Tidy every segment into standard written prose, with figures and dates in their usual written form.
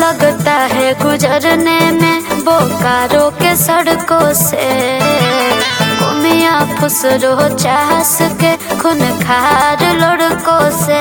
लगता है गुजरने में बोकारो के सड़कों से। मियाँ फुसरो चास के खून खार लड़कों से।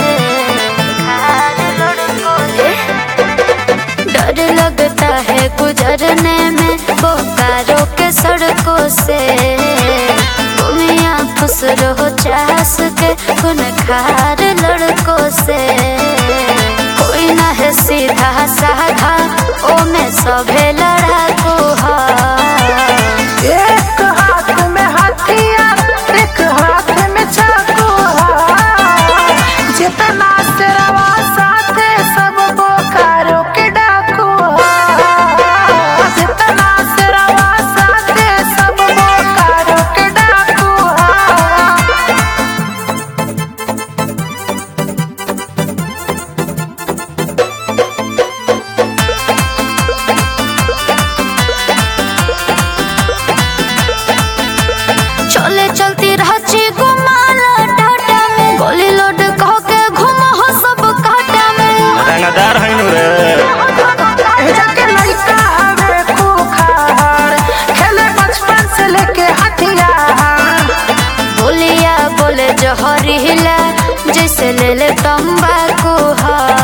डर लगता है गुजरने में बोकारो के सड़कों से। मियाँ फुसरो चास के खून खार लड़कों से। कोई ना है सीधा साधा ओ में सभे लड़ाकू है। एक हाथ में हथियार एक हाथ में चाकू है। जितना सिरवा साथे सब बोकारो के डाकू है। जितना सिरवा साथे सब बोकारो के डाकू है। चले चलती रहची घुमाला टाटा में। गोली लोड कह के घुमा हो सब काटा में। रंगदार है नु रे। जाके लड़का हवे खूखार खेले बचपन से लेके हथियार। बोलिया बोले जहरीला जैसे ले ले तंबाकू है।